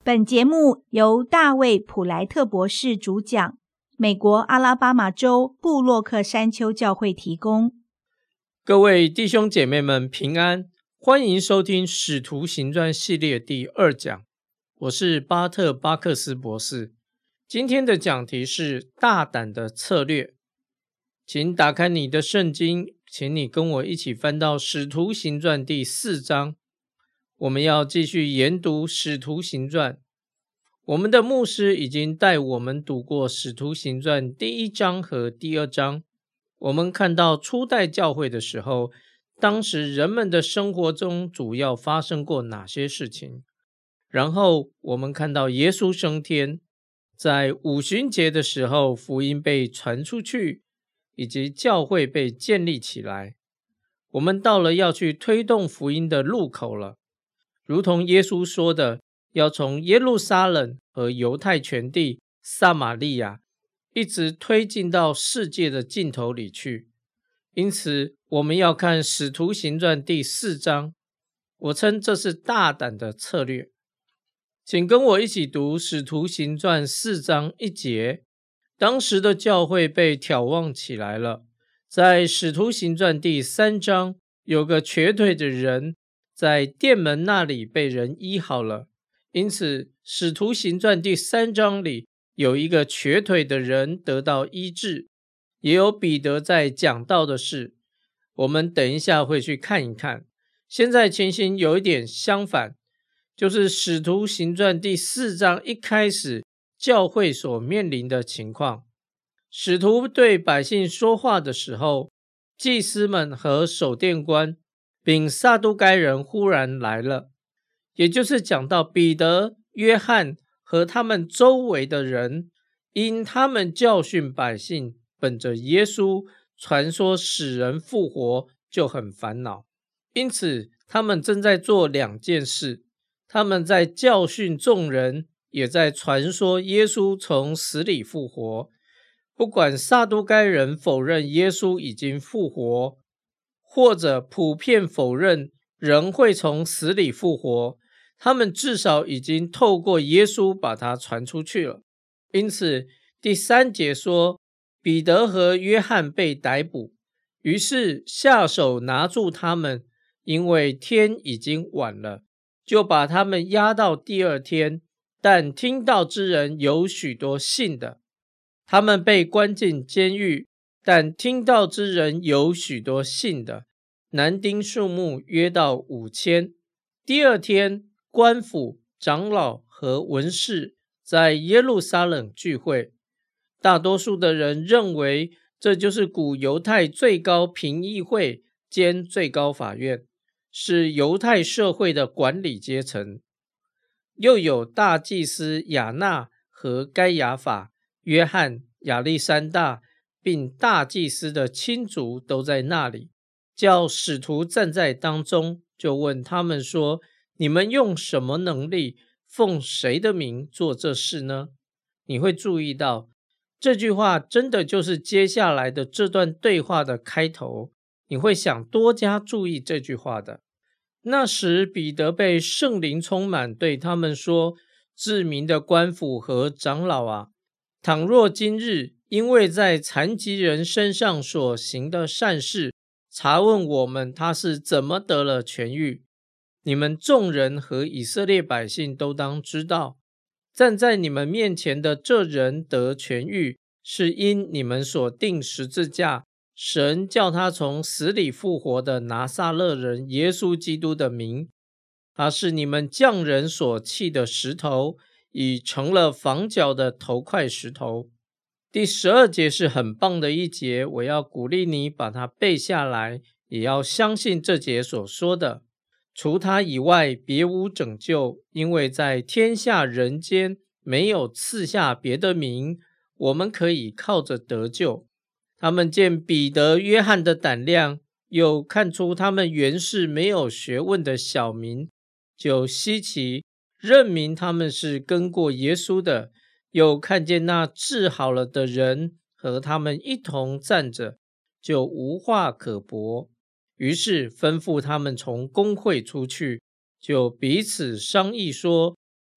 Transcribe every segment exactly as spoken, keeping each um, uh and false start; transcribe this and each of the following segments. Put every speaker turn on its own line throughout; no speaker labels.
本节目由大卫·普莱特博士主讲，美国阿拉巴马州布洛克山丘教会提供。
各位弟兄姐妹们平安，欢迎收听使徒行传系列第二讲，我是巴特巴克斯博士。今天的讲题是大胆的策略。请打开你的圣经，请你跟我一起翻到使徒行传第四章。我们要继续研读使徒行传。我们的牧师已经带我们读过使徒行传第一章和第二章。我们看到初代教会的时候，当时人们的生活中主要发生过哪些事情。然后我们看到耶稣升天，在五旬节的时候福音被传出去，以及教会被建立起来。我们到了要去推动福音的路口了，如同耶稣说的，要从耶路撒冷和犹太全地、撒玛利亚一直推进到世界的尽头里去。因此我们要看使徒行传第四章，我称这是大胆的策略。请跟我一起读使徒行传四章一节。当时的教会被挑旺起来了。在使徒行传第三章，有个瘸腿的人在殿门那里被人医好了。因此使徒行传第三章里有一个瘸腿的人得到医治，也有彼得在讲道的事，我们等一下会去看一看。现在情形有一点相反，就是使徒行传第四章一开始教会所面临的情况。使徒对百姓说话的时候，祭司们和守殿官并撒都该人忽然来了，也就是讲到彼得、约翰和他们周围的人，因他们教训百姓，本着耶稣传说使人复活就很烦恼。因此他们正在做两件事，他们在教训众人，也在传说耶稣从死里复活。不管撒都该人否认耶稣已经复活，或者普遍否认人会从死里复活，他们至少已经透过耶稣把它传出去了。因此第三节说，彼得和约翰被逮捕，于是下手拿住他们，因为天已经晚了，就把他们押到第二天。但听道之人有许多信的。他们被关进监狱，但听道之人有许多信的，男丁数目约到五千。第二天，官府、长老和文士在耶路撒冷聚会。大多数的人认为这就是古犹太最高评议会兼最高法院，是犹太社会的管理阶层。又有大祭司亚那和该亚法、约翰、亚历山大并大祭司的亲族都在那里，叫使徒站在当中，就问他们说，你们用什么能力，奉谁的名做这事呢？你会注意到这句话真的就是接下来的这段对话的开头，你会想多加注意这句话的。那时彼得被圣灵充满，对他们说，至明的官府和长老啊，倘若今日因为在残疾人身上所行的善事，查问我们他是怎么得了痊愈，你们众人和以色列百姓都当知道，站在你们面前的这人得痊愈，是因你们所钉十字架，神叫他从死里复活的拿撒勒人耶稣基督的名，他是你们匠人所弃的石头，已成了房角的头块石头。第十二节是很棒的一节，我要鼓励你把它背下来，也要相信这节所说的，除他以外别无拯救，因为在天下人间没有赐下别的名，我们可以靠着得救。他们见彼得、约翰的胆量，又看出他们原是没有学问的小民，就稀奇，认明他们是跟过耶稣的，又看见那治好了的人和他们一同站着，就无话可驳。于是吩咐他们从公会出去，就彼此商议说，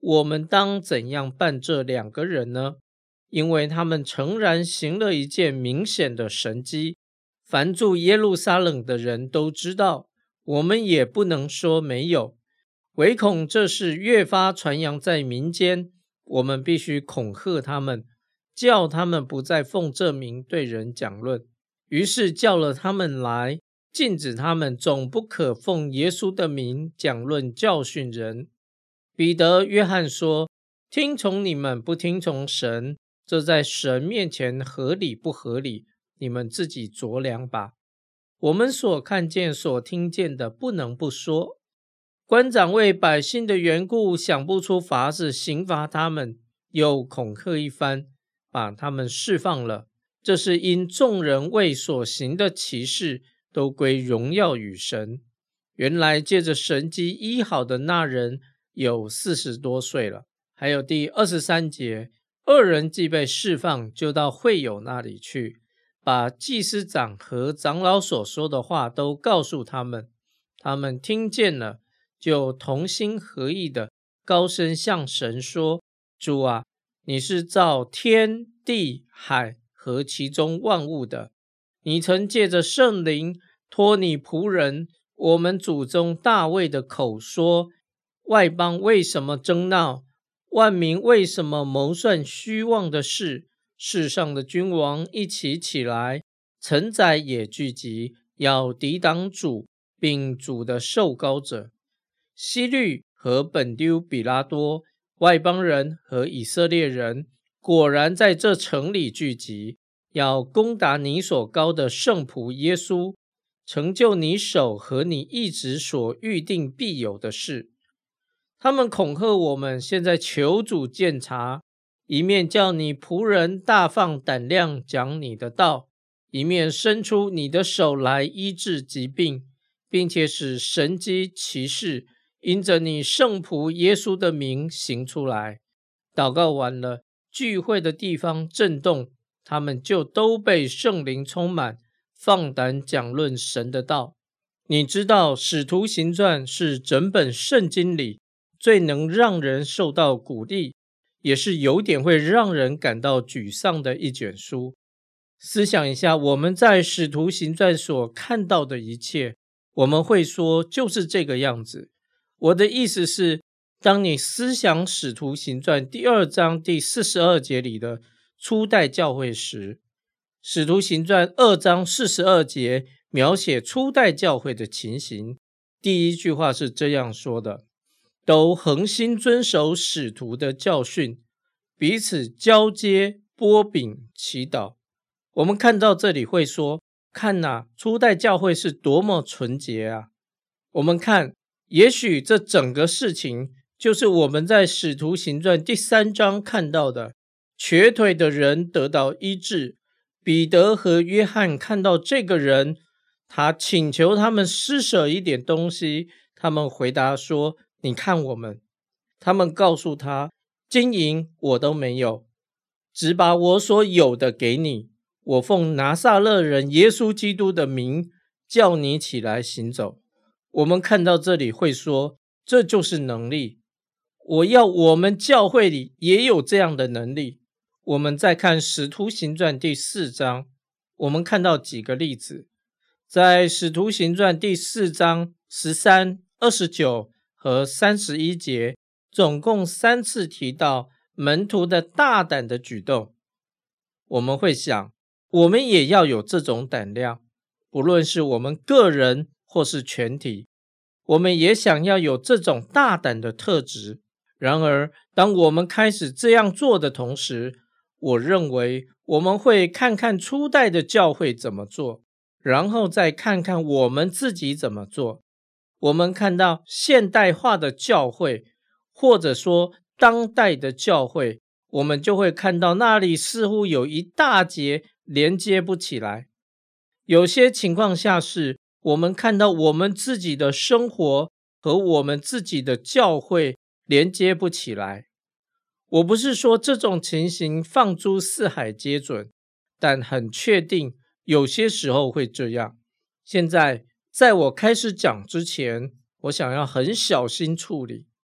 我们当怎样办这两个人呢？因为他们诚然行了一件明显的神迹，凡住耶路撒冷的人都知道，我们也不能说没有，唯恐这事越发传扬在民间，我们必须恐吓他们，叫他们不再奉这名对人讲论。于是叫了他们来，禁止他们总不可奉耶稣的名讲论教训人。彼得、约翰说，听从你们不听从神，这在神面前合理不合理，你们自己酌量吧。我们所看见所听见的不能不说。官长为百姓的缘故想不出法子刑罚他们，又恐吓一番，把他们释放了。这是因众人为所行的奇事都归荣耀与神。原来借着神迹医好的那人有四十多岁了。还有第二十三节，二人既被释放，就到会友那里去，把祭司长和长老所说的话都告诉他们。他们听见了，就同心合意的高声向神说，主啊，你是造天地海和其中万物的，你曾借着圣灵托你仆人我们祖宗大卫的口说，外邦为什么争闹，万民为什么谋算虚妄的事，世上的君王一起起来，臣宰也聚集，要抵挡主并主的受膏者。希律和本丢比拉多，外邦人和以色列人，果然在这城里聚集，要攻打你所膏的圣仆耶稣，成就你手和你一直所预定必有的事。他们恐吓我们，现在求主鉴察，一面叫你仆人大放胆量讲你的道，一面伸出你的手来医治疾病，并且使神迹奇事因着你圣仆耶稣的名行出来。祷告完了，聚会的地方震动，他们就都被圣灵充满，放胆讲论神的道。你知道使徒行传是整本圣经里最能让人受到鼓励，也是有点会让人感到沮丧的一卷书。思想一下我们在使徒行传所看到的一切，我们会说就是这个样子。我的意思是，当你思想使徒行传第二章第四十二节里的初代教会时，使徒行传二章四十二节描写初代教会的情形，第一句话是这样说的，都恒心遵守使徒的教训，彼此交接，擘饼，祈祷。我们看到这里会说，看啊，初代教会是多么纯洁啊。我们看，也许这整个事情就是我们在使徒行传第三章看到的，瘸腿的人得到医治。彼得和约翰看到这个人，他请求他们施舍一点东西，他们回答说，你看我们。他们告诉他，金银我都没有，只把我所有的给你，我奉拿撒勒人耶稣基督的名叫你起来行走。我们看到这里会说，这就是能力。我要我们教会里也有这样的能力。我们再看使徒行传第四章，我们看到几个例子。在使徒行传第四章十三、二十九和三十一节，总共三次提到门徒的大胆的举动。我们会想，我们也要有这种胆量，不论是我们个人或是全体，我们也想要有这种大胆的特质。然而，当我们开始这样做的同时，我认为我们会看看初代的教会怎么做，然后再看看我们自己怎么做。我们看到现代化的教会，或者说当代的教会，我们就会看到那里似乎有一大截连接不起来。有些情况下是我们看到我们自己的生活和我们自己的教会连接不起来。我不是说这种情形放诸四海皆准，但很确定有些时候会这样。现在在我开始讲之前，我想要很小心处理。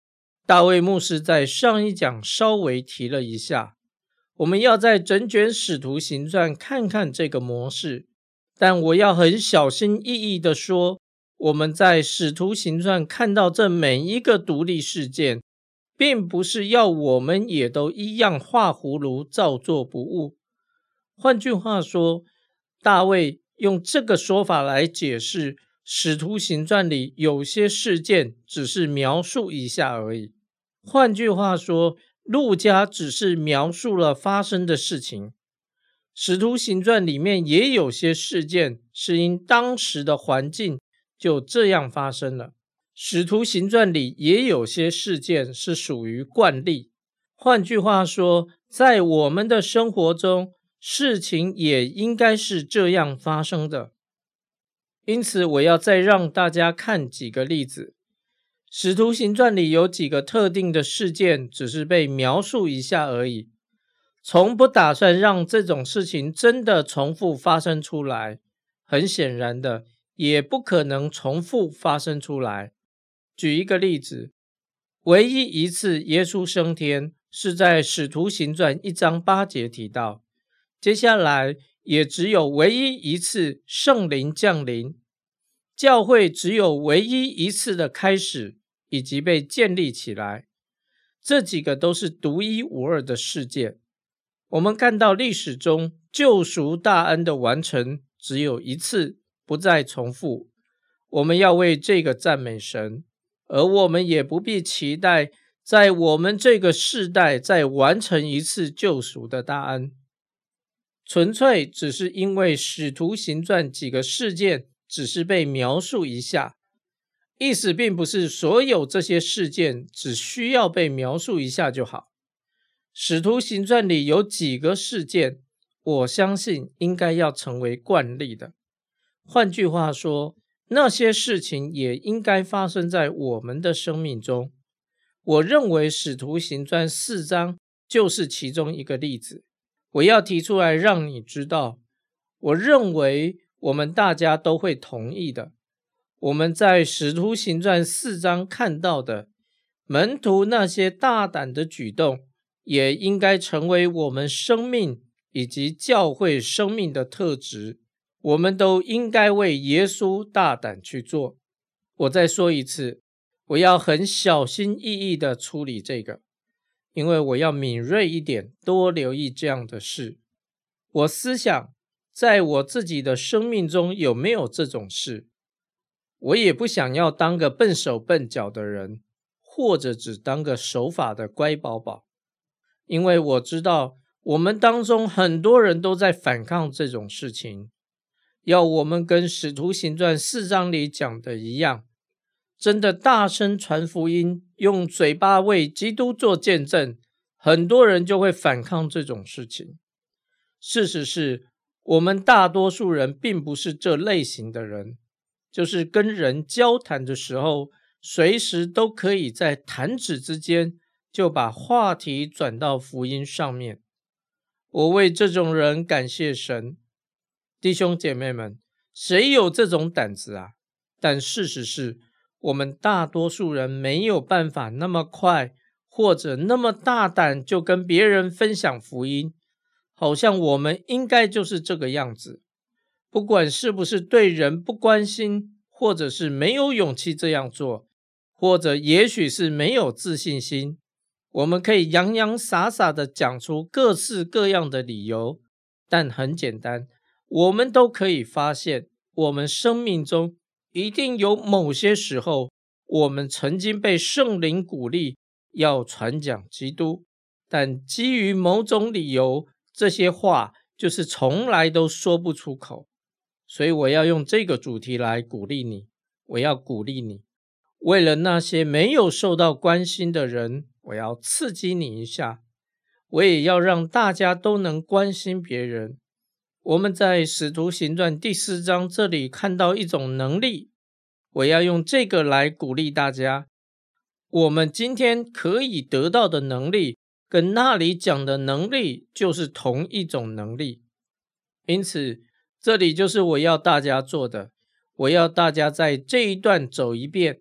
大卫牧师在上一讲稍微提了一下，我们要在整卷使徒行传看看这个模式，但我要很小心翼翼地说，我们在使徒行传看到这每一个独立事件，并不是要我们也都一样画葫芦照做不误。换句话说，大卫用这个说法来解释使徒行传里有些事件只是描述一下而已。换句话说，路加只是描述了发生的事情。使徒行传里面也有些事件是因当时的环境就这样发生了。使徒行传里也有些事件是属于惯例。换句话说，在我们的生活中，事情也应该是这样发生的。因此我要再让大家看几个例子。使徒行传里有几个特定的事件只是被描述一下而已，从不打算让这种事情真的重复发生出来，很显然的也不可能重复发生出来。举一个例子，唯一一次耶稣升天是在使徒行传一章八节提到，接下来也只有唯一一次圣灵降临，教会只有唯一一次的开始以及被建立起来，这几个都是独一无二的事件。我们看到历史中救赎大恩的完成只有一次，不再重复，我们要为这个赞美神，而我们也不必期待在我们这个世代再完成一次救赎的大恩，纯粹只是因为使徒行传几个事件只是被描述一下，意思并不是所有这些事件只需要被描述一下就好。使徒行传里有几个事件，我相信应该要成为惯例的。换句话说，那些事情也应该发生在我们的生命中。我认为使徒行传四章就是其中一个例子。我要提出来让你知道，我认为我们大家都会同意的。我们在使徒行传四章看到的门徒那些大胆的举动，也应该成为我们生命以及教会生命的特质。我们都应该为耶稣大胆去做。我再说一次，我要很小心翼翼地处理这个，因为我要敏锐一点，多留意这样的事。我思想在我自己的生命中有没有这种事。我也不想要当个笨手笨脚的人，或者只当个守法的乖宝宝，因为我知道我们当中很多人都在反抗这种事情。要我们跟使徒行传四章里讲的一样，真的大声传福音，用嘴巴为基督做见证，很多人就会反抗这种事情。事实是，我们大多数人并不是这类型的人，就是跟人交谈的时候，随时都可以在弹指之间就把话题转到福音上面。我为这种人感谢神。弟兄姐妹们，谁有这种胆子啊？但事实是，我们大多数人没有办法那么快或者那么大胆就跟别人分享福音，好像我们应该就是这个样子。不管是不是对人不关心，或者是没有勇气这样做，或者也许是没有自信心，我们可以洋洋洒洒地讲出各式各样的理由，但很简单，我们都可以发现，我们生命中一定有某些时候，我们曾经被圣灵鼓励要传讲基督，但基于某种理由，这些话就是从来都说不出口。所以我要用这个主题来鼓励你，我要鼓励你，为了那些没有受到关心的人，我要刺激你一下，我也要让大家都能关心别人。我们在使徒行传第四章这里看到一种能力，我要用这个来鼓励大家。我们今天可以得到的能力，跟那里讲的能力就是同一种能力。因此，这里就是我要大家做的，我要大家在这一段走一遍，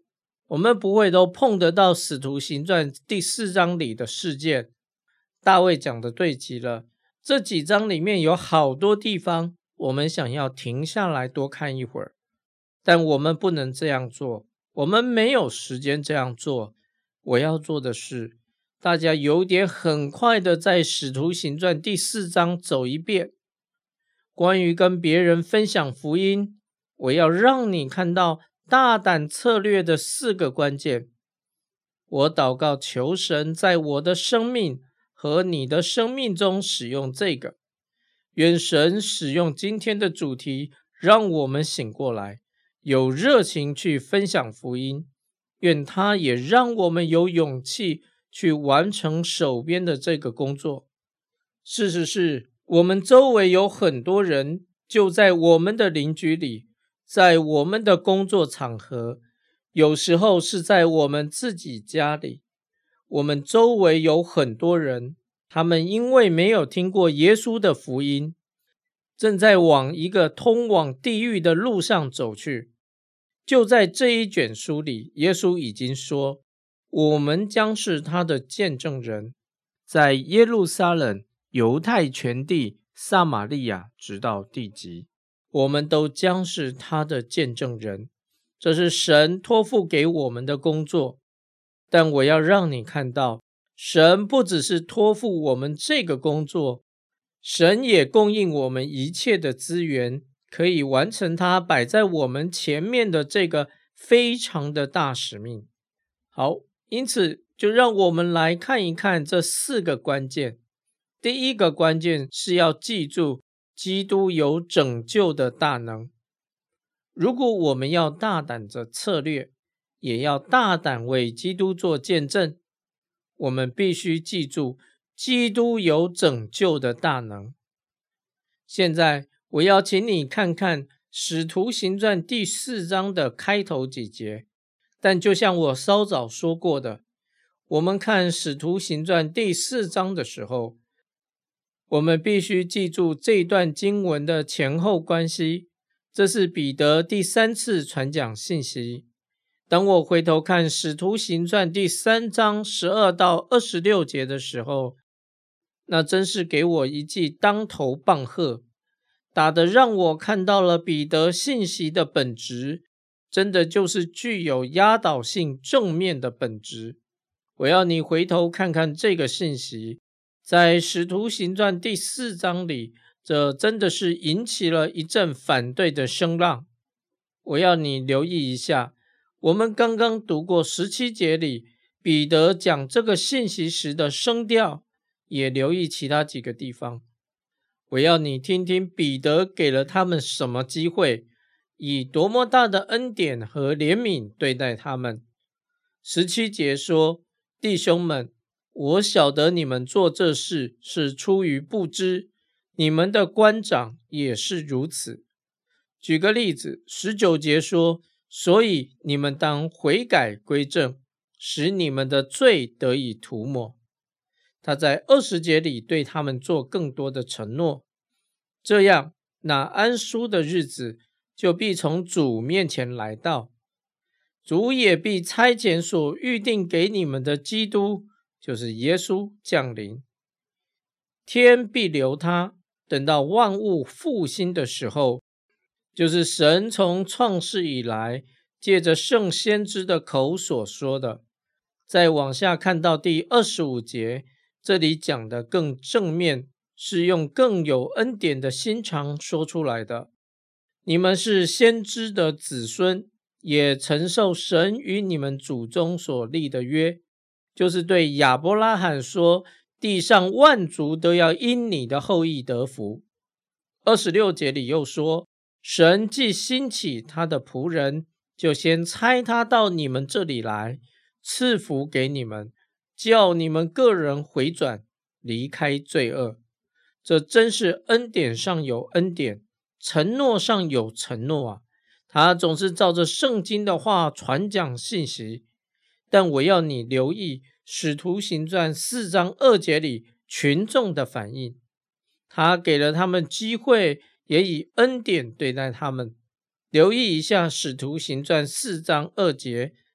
我们不会都碰得到使徒行传第四章里的事件。大卫讲的对极了，这几章里面有好多地方我们想要停下来多看一会儿，但我们不能这样做，我们没有时间这样做。我要做的是，大家有点很快的在使徒行传第四章走一遍。关于跟别人分享福音，我要让你看到大胆策略的四个关键。我祷告求神在我的生命和你的生命中使用这个，愿神使用今天的主题，让我们醒过来，有热情去分享福音，愿他也让我们有勇气去完成手边的这个工作。事实是，我们周围有很多人，就在我们的邻居里，在我们的工作场合，有时候是在我们自己家里。我们周围有很多人，他们因为没有听过耶稣的福音，正在往一个通往地狱的路上走去。就在这一卷书里，耶稣已经说，我们将是他的见证人，在耶路撒冷、犹太全地、撒玛利亚，直到地极，我们都将是他的见证人。这是神托付给我们的工作。但我要让你看到，神不只是托付我们这个工作，神也供应我们一切的资源，可以完成他摆在我们前面的这个非常的大使命。好，因此就让我们来看一看这四个关键。第一个关键是要记住，基督有拯救的大能。如果我们要大胆的策略，也要大胆为基督做见证，我们必须记住，基督有拯救的大能。现在我要请你看看使徒行传第四章的开头几节，但就像我稍早说过的，我们看使徒行传第四章的时候，我们必须记住这段经文的前后关系。这是彼得第三次传讲信息。当我回头看使徒行传第三章十二到二十六节的时候，那真是给我一记当头棒喝，打得让我看到了彼得信息的本质，真的就是具有压倒性正面的本质。我要你回头看看这个信息，在使徒行传第四章里，这真的是引起了一阵反对的声浪。我要你留意一下，我们刚刚读过十七节里彼得讲这个信息时的声调，也留意其他几个地方。我要你听听彼得给了他们什么机会，以多么大的恩典和怜悯对待他们。十七节说，弟兄们，我晓得你们做这事是出于不知，你们的官长也是如此。举个例子，十九节说，所以你们当悔改归正，使你们的罪得以涂抹。他在二十节里对他们做更多的承诺，这样那安舒的日子就必从主面前来到，主也必差遣所预定给你们的基督，就是耶稣降临。天必留他，等到万物复兴的时候，就是神从创世以来借着圣先知的口所说的。再往下看到第二十五节，这里讲的更正面，是用更有恩典的心肠说出来的。你们是先知的子孙，也承受神与你们祖宗所立的约，就是对亚伯拉罕说，地上万族都要因你的后裔得福。二十六节里又说，神既兴起他的仆人，就先差他到你们这里来，赐福给你们，叫你们个人回转，离开罪恶。这真是恩典上有恩典，承诺上有承诺啊！他总是照着圣经的话传讲信息。但我要你留意使徒行传四章二节里群众的反应，他给了他们机会，也以恩典对待他们。留意一下使徒行传四章二节，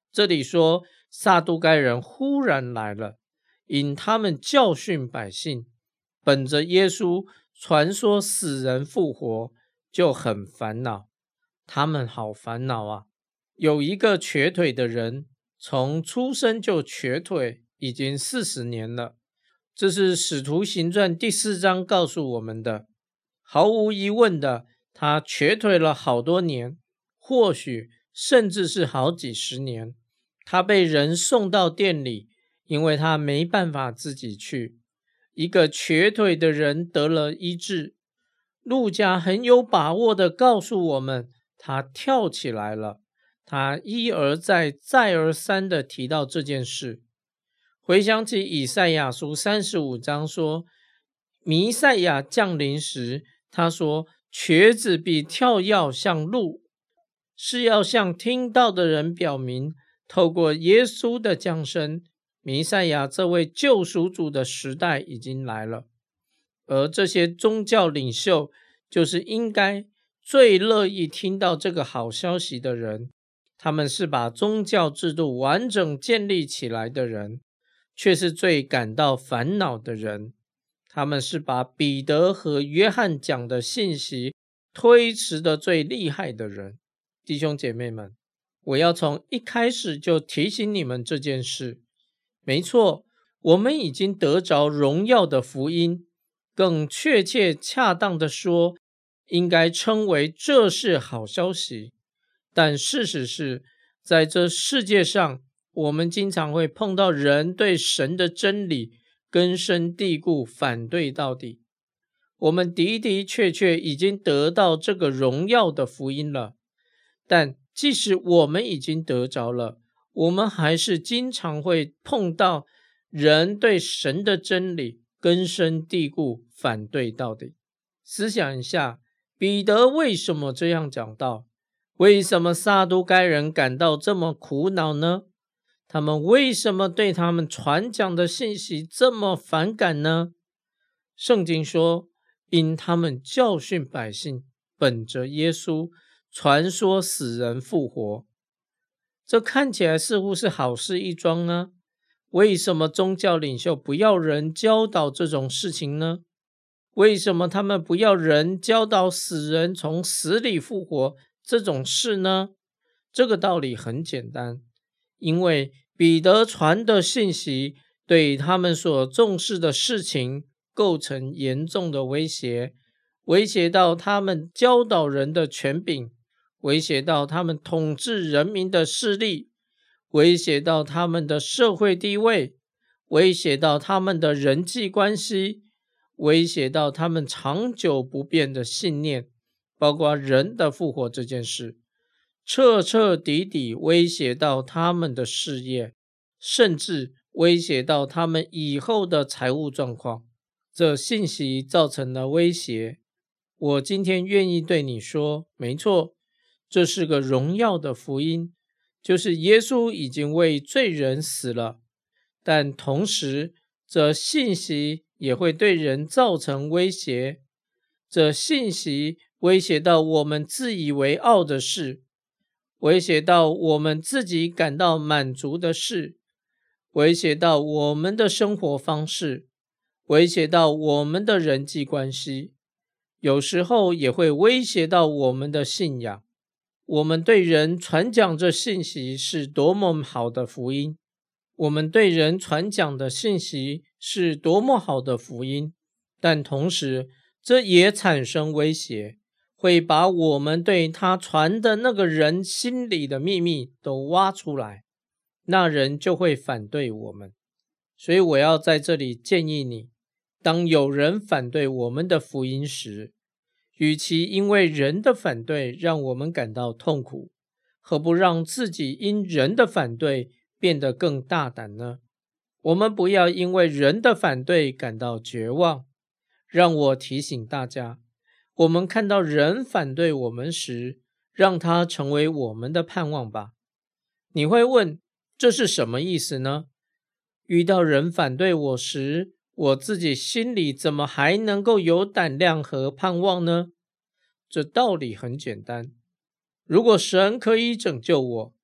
这里说撒都该人忽然来了，因他们教训百姓，本着耶稣传说死人复活，就很烦恼。他们好烦恼啊！有一个瘸腿的人，从出生就瘸腿，已经四十年了。这是使徒行传第四章告诉我们的。毫无疑问的，他瘸腿了好多年，或许甚至是好几十年。他被人送到店里，因为他没办法自己去。一个瘸腿的人得了医治。路加很有把握地告诉我们，他跳起来了。他一而再再而三地提到这件事。回想起以赛亚书三十五章说，弥赛亚降临时，他说瘸子必跳跃像鹿，是要向听到的人表明，透过耶稣的降生，弥赛亚这位救赎主的时代已经来了。而这些宗教领袖就是应该最乐意听到这个好消息的人，他们是把宗教制度完整建立起来的人，却是最感到烦恼的人。他们是把彼得和约翰讲的信息推迟的最厉害的人。弟兄姐妹们，我要从一开始就提醒你们这件事。没错，我们已经得着荣耀的福音，更确切恰当的说，应该称为这是好消息。但事实是，在这世界上，我们经常会碰到人对神的真理根深蒂固，反对到底。我们的的确确已经得到这个荣耀的福音了，但即使我们已经得着了，我们还是经常会碰到人对神的真理根深蒂固，反对到底。思想一下，彼得为什么这样讲道？为什么撒都该人感到这么苦恼呢？他们为什么对他们传讲的信息这么反感呢？圣经说，因他们教训百姓，本着耶稣传说死人复活。这看起来似乎是好事一桩呢。为什么宗教领袖不要人教导这种事情呢？为什么他们不要人教导死人从死里复活这种事呢？这个道理很简单，因为彼得传的信息对他们所重视的事情构成严重的威胁，威胁到他们教导人的权柄，威胁到他们统治人民的势力，威胁到他们的社会地位，威胁到他们的人际关系，威胁到他们长久不变的信念，包括人的复活这件事，彻彻底底威胁到他们的事业，甚至威胁到他们以后的财务状况。这信息造成了威胁。我今天愿意对你说，没错，这是个荣耀的福音，就是耶稣已经为罪人死了，但同时这信息也会对人造成威胁。这信息威胁到我们自以为傲的事，威胁到我们自己感到满足的事，威胁到我们的生活方式，威胁到我们的人际关系，有时候也会威胁到我们的信仰。我们对人传讲这信息是多么好的福音，我们对人传讲的信息是多么好的福音，但同时这也产生威胁，会把我们对他传的那个人心里的秘密都挖出来，那人就会反对我们。所以我要在这里建议你，当有人反对我们的福音时，与其因为人的反对让我们感到痛苦，何不让自己因人的反对变得更大胆呢？我们不要因为人的反对感到绝望。让我提醒大家，我们看到人反对我们时，让它成为我们的盼望吧。你会问，这是什么意思呢？遇到人反对我时，我自己心里怎么还能够有胆量和盼望呢？这道理很简单，如果神可以拯救我，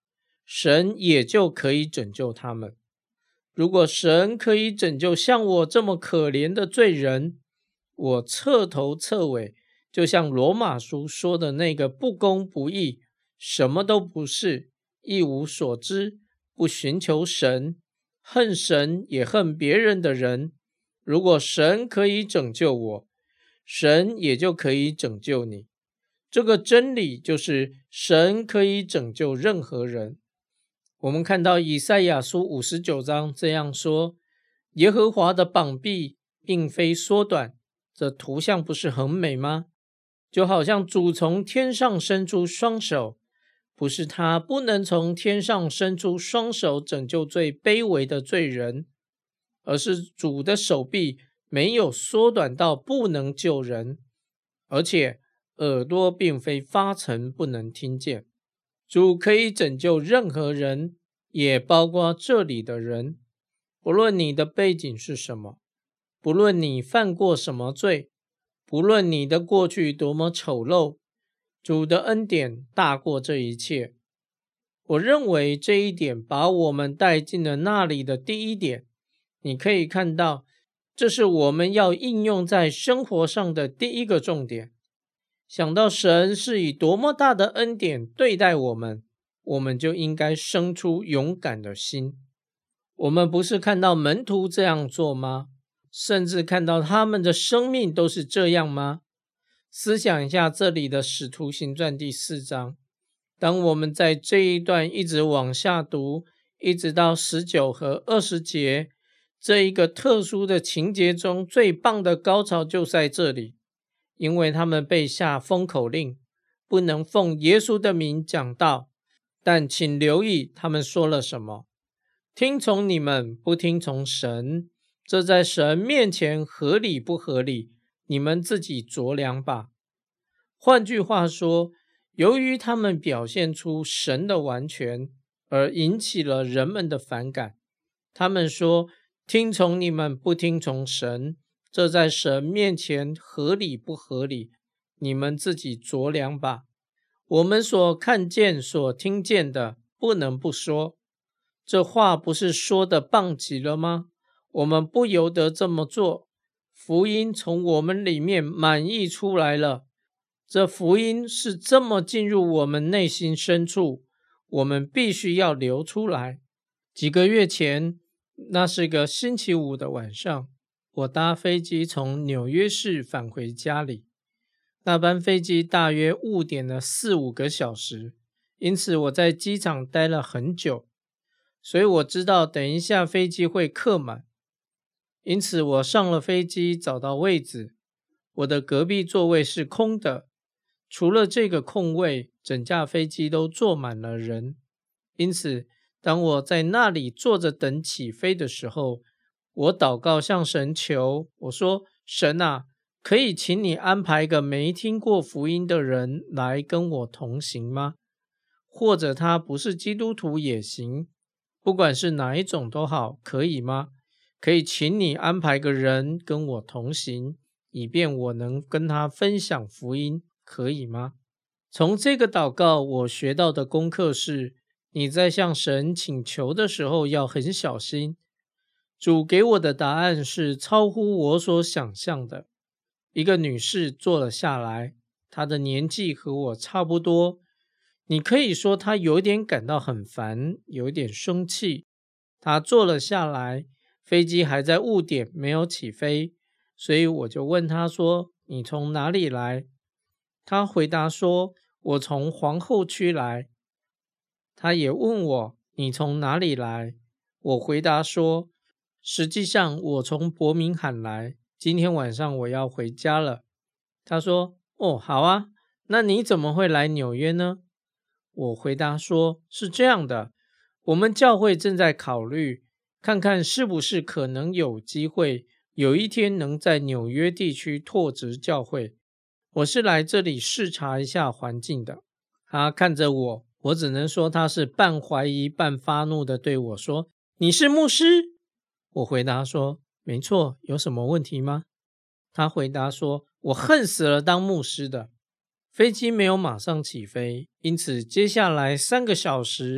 神也就可以拯救他们。如果神可以拯救像我这么可怜的罪人，我彻头彻尾就像罗马书说的那个不公不义，什么都不是，一无所知，不寻求神，恨神也恨别人的人。如果神可以拯救我，神也就可以拯救你。这个真理就是神可以拯救任何人。我们看到以赛亚书五十九章这样说，耶和华的膀臂并非缩短，这图像不是很美吗？就好像主从天上伸出双手，不是他不能从天上伸出双手拯救最卑微的罪人，而是主的手臂没有缩短到不能救人，而且耳朵并非发沉不能听见。主可以拯救任何人，也包括这里的人。不论你的背景是什么，不论你犯过什么罪，不论你的过去多么丑陋，主的恩典大过这一切。我认为这一点把我们带进了那里的第一点。你可以看到，这是我们要应用在生活上的第一个重点。想到神是以多么大的恩典对待我们，我们就应该生出勇敢的心。我们不是看到门徒这样做吗？甚至看到他们的生命都是这样吗？思想一下这里的使徒行传第四章，当我们在这一段一直往下读，一直到十九和二十节，这一个特殊的情节中，最棒的高潮就在这里。因为他们被下封口令，不能奉耶稣的名讲道，但请留意他们说了什么。听从你们，不听从神，这在神面前合理不合理？你们自己酌量吧。换句话说，由于他们表现出神的完全，而引起了人们的反感。他们说，听从你们，不听从神，这在神面前合理不合理？你们自己酌量吧。我们所看见、所听见的，不能不说。这话不是说的棒极了吗？我们不由得这么做。福音从我们里面满溢出来了。这福音是这么进入我们内心深处，我们必须要流出来。几个月前，那是个星期五的晚上，我搭飞机从纽约市返回家里。那班飞机大约误点了四五个小时，因此我在机场待了很久，所以我知道等一下飞机会客满。因此我上了飞机，找到位置，我的隔壁座位是空的，除了这个空位，整架飞机都坐满了人。因此当我在那里坐着等起飞的时候，我祷告向神求，我说，神啊，可以请你安排一个没听过福音的人来跟我同行吗？或者他不是基督徒也行，不管是哪一种都好，可以吗？可以请你安排个人跟我同行，以便我能跟他分享福音，可以吗？从这个祷告我学到的功课是，你在向神请求的时候要很小心。主给我的答案是超乎我所想象的。一个女士坐了下来，她的年纪和我差不多，你可以说她有点感到很烦，有点生气。她坐了下来，飞机还在误点，没有起飞，所以我就问她说，你从哪里来？她回答说，我从皇后区来。她也问我，你从哪里来？我回答说，实际上我从伯明翰来，今天晚上我要回家了。她说，哦，好啊，那你怎么会来纽约呢？我回答说，是这样的，我们教会正在考虑，看看是不是可能有机会，有一天能在纽约地区拓殖教会。我是来这里视察一下环境的。她看着我，我只能说她是半怀疑半发怒的对我说，你是牧师？我回答说，没错，有什么问题吗？她回答说，我恨死了当牧师的。飞机没有马上起飞，因此接下来三个小时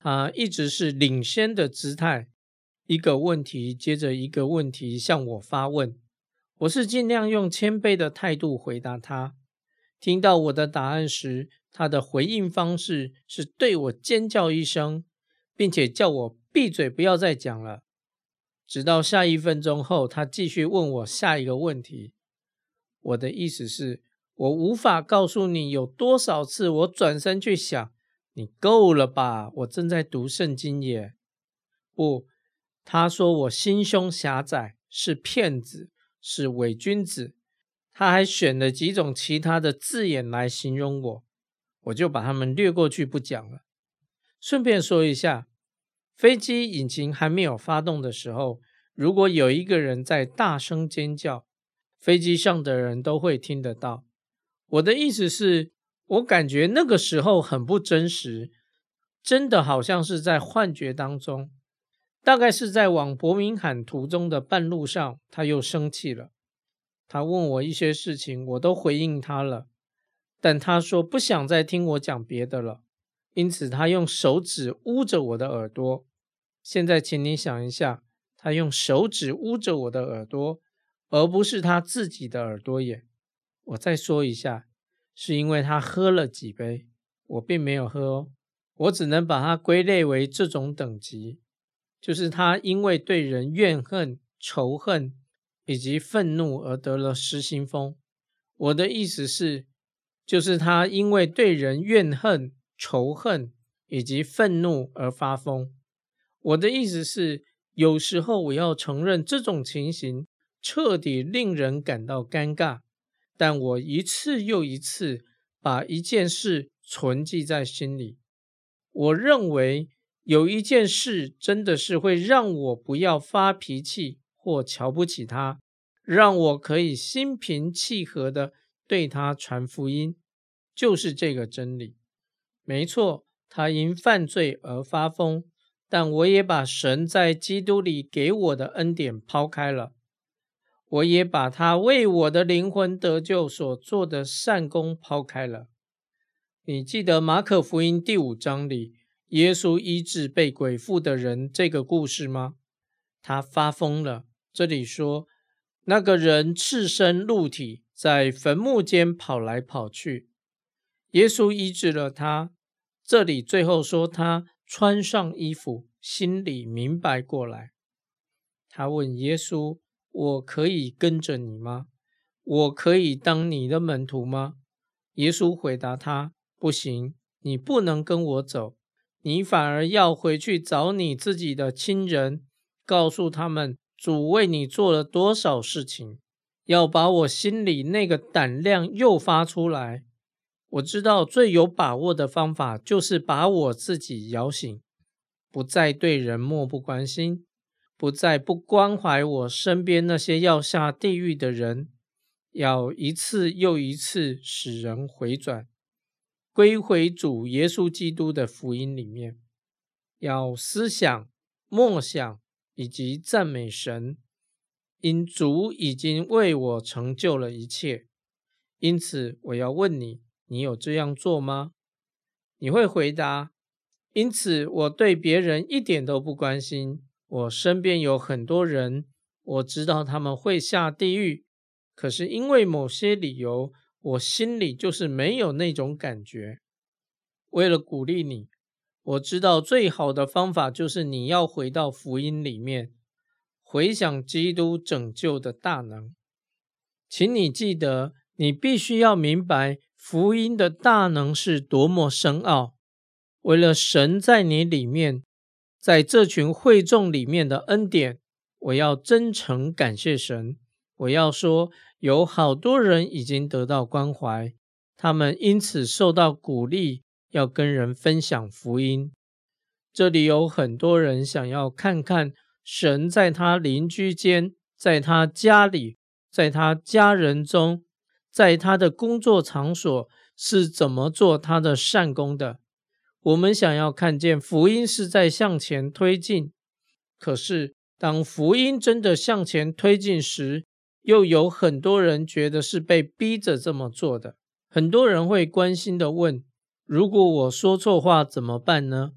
他一直是领先的姿态，一个问题接着一个问题向我发问，我是尽量用谦卑的态度回答他。听到我的答案时，他的回应方式是对我尖叫一声，并且叫我闭嘴不要再讲了。直到下一分钟后，他继续问我下一个问题。我的意思是，我无法告诉你有多少次我转身去想，你够了吧，我正在读圣经耶。不，他说我心胸狭窄，是骗子，是伪君子。他还选了几种其他的字眼来形容我，我就把它们略过去不讲了。顺便说一下，飞机引擎还没有发动的时候，如果有一个人在大声尖叫，飞机上的人都会听得到。我的意思是，我感觉那个时候很不真实，真的好像是在幻觉当中。大概是在往伯明翰途中的半路上，他又生气了。他问我一些事情，我都回应他了，但他说不想再听我讲别的了，因此他用手指捂着我的耳朵。现在请你想一下，他用手指捂着我的耳朵，而不是他自己的耳朵耶。我再说一下，是因为他喝了几杯，我并没有喝哦，我只能把它归类为这种等级，就是他因为对人怨恨、仇恨以及愤怒而得了失心疯。我的意思是，就是他因为对人怨恨、仇恨以及愤怒而发疯。我的意思是，有时候我要承认这种情形彻底令人感到尴尬，但我一次又一次把一件事存记在心里。我认为有一件事真的是会让我不要发脾气或瞧不起他，让我可以心平气和地对他传福音，就是这个真理。没错，他因犯罪而发疯，但我也把神在基督里给我的恩典抛开了，我也把他为我的灵魂得救所做的善功抛开了。你记得马可福音第五章里耶稣医治被鬼附的人这个故事吗？他发疯了，这里说那个人赤身露体，在坟墓间跑来跑去，耶稣医治了他。这里最后说他穿上衣服，心里明白过来。他问耶稣，我可以跟着你吗？我可以当你的门徒吗？耶稣回答他，不行，你不能跟我走，你反而要回去找你自己的亲人，告诉他们主为你做了多少事情，要把我心里那个胆量诱发出来。我知道最有把握的方法就是把我自己摇醒，不再对人漠不关心，不再不关怀我身边那些要下地狱的人，要一次又一次使人回转，归回主耶稣基督的福音里面，要思想、默想以及赞美神，因主已经为我成就了一切。因此我要问你，你有这样做吗？你会回答，因此我对别人一点都不关心，我身边有很多人，我知道他们会下地狱，可是因为某些理由，我心里就是没有那种感觉。为了鼓励你，我知道最好的方法就是你要回到福音里面，回想基督拯救的大能。请你记得，你必须要明白福音的大能是多么深奥。为了神在你里面，在这群会众里面的恩典，我要真诚感谢神。我要说，有好多人已经得到关怀，他们因此受到鼓励，要跟人分享福音。这里有很多人想要看看神在他邻居间，在他家里，在他家人中，在他的工作场所是怎么做他的善功的。我们想要看见福音是在向前推进，可是当福音真的向前推进时，又有很多人觉得是被逼着这么做的。很多人会关心地问，如果我说错话怎么办呢？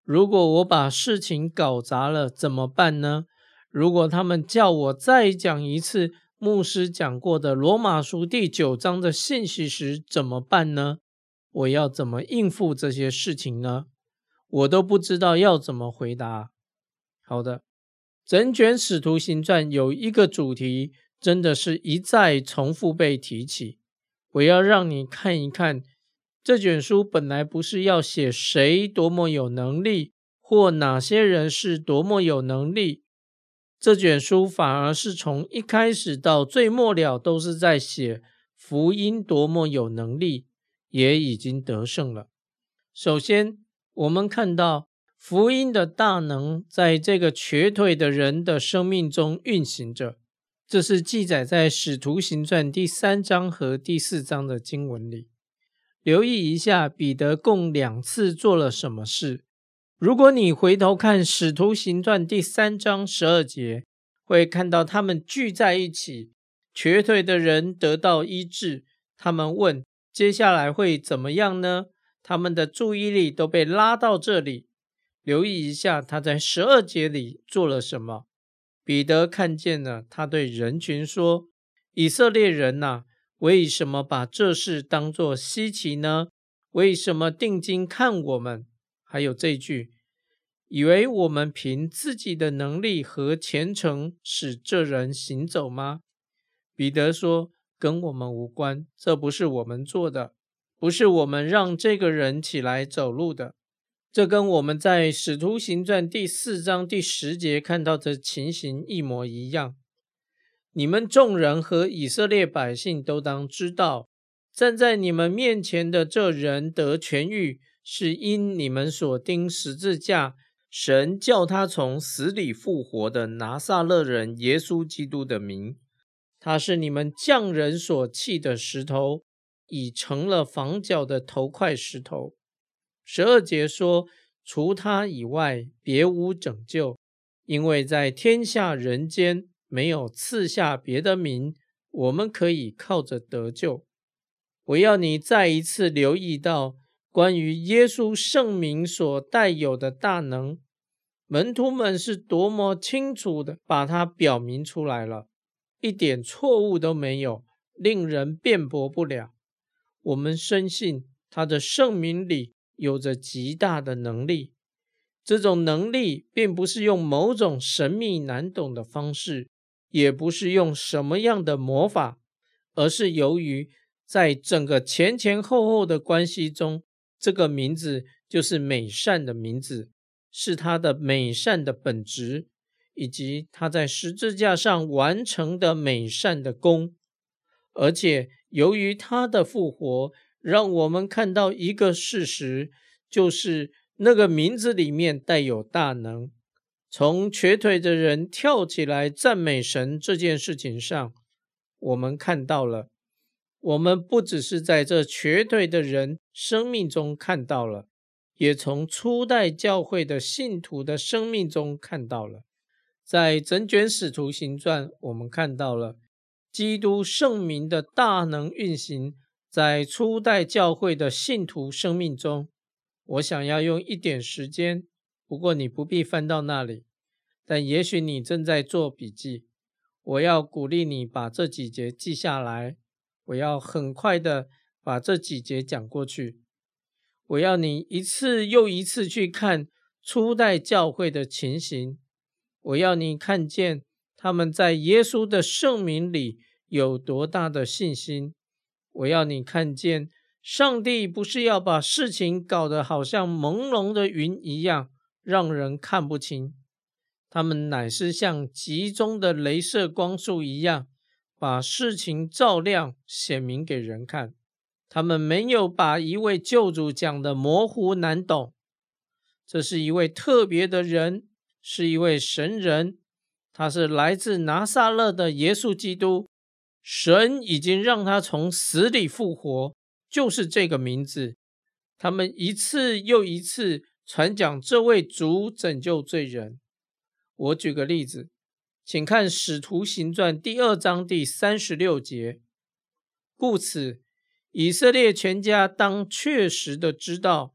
如果我把事情搞砸了怎么办呢？如果他们叫我再讲一次牧师讲过的罗马书第九章的信息时怎么办呢？我要怎么应付这些事情呢？我都不知道要怎么回答。好的，整卷使徒行传有一个主题真的是一再重复被提起，我要让你看一看，这卷书本来不是要写谁多么有能力，或哪些人是多么有能力，这卷书反而是从一开始到最末了都是在写福音多么有能力，也已经得胜了。首先，我们看到福音的大能在这个瘸腿的人的生命中运行着，这是记载在使徒行传第三章和第四章的经文里。留意一下彼得共两次做了什么事。如果你回头看使徒行传第三章十二节，会看到他们聚在一起，瘸腿的人得到医治，他们问接下来会怎么样呢？他们的注意力都被拉到这里。留意一下他在十二节里做了什么。彼得看见了，他对人群说，以色列人啊，为什么把这事当作稀奇呢？为什么定睛看我们？还有这句，以为我们凭自己的能力和虔诚使这人行走吗？彼得说，跟我们无关，这不是我们做的，不是我们让这个人起来走路的。这跟我们在使徒行传第四章第十节看到的情形一模一样。你们众人和以色列百姓都当知道，站在你们面前的这人得痊愈，是因你们所钉十字架，神叫他从死里复活的拿撒勒人耶稣基督的名。他是你们匠人所弃的石头，已成了房角的头块石头。十二节说，除他以外别无拯救，因为在天下人间没有赐下别的名，我们可以靠着得救。我要你再一次留意到关于耶稣圣名所带有的大能，门徒们是多么清楚的把它表明出来了，一点错误都没有，令人辩驳不了。我们深信他的圣名里有着极大的能力，这种能力并不是用某种神秘难懂的方式，也不是用什么样的魔法，而是由于在整个前前后后的关系中，这个名字就是美善的名字，是他的美善的本质，以及他在十字架上完成的美善的功。而且由于他的复活，让我们看到一个事实，就是那个名字里面带有大能。从瘸腿的人跳起来赞美神这件事情上，我们看到了，我们不只是在这瘸腿的人生命中看到了，也从初代教会的信徒的生命中看到了。在整卷使徒行传，我们看到了基督圣名的大能运行在初代教会的信徒生命中。我想要用一点时间，不过你不必翻到那里，但也许你正在做笔记。我要鼓励你把这几节记下来，我要很快的把这几节讲过去。我要你一次又一次去看初代教会的情形，我要你看见他们在耶稣的圣名里有多大的信心。我要你看见上帝不是要把事情搞得好像朦胧的云一样，让人看不清，他们乃是像集中的雷射光束一样，把事情照亮显明给人看。他们没有把一位救主讲得模糊难懂，这是一位特别的人，是一位神人，他是来自拿撒勒的耶稣基督。神已经让他从死里复活，就是这个名字。他们一次又一次传讲这位主拯救罪人。我举个例子，请看使徒行传第二章第三十六节。故此以色列全家当确实的知道，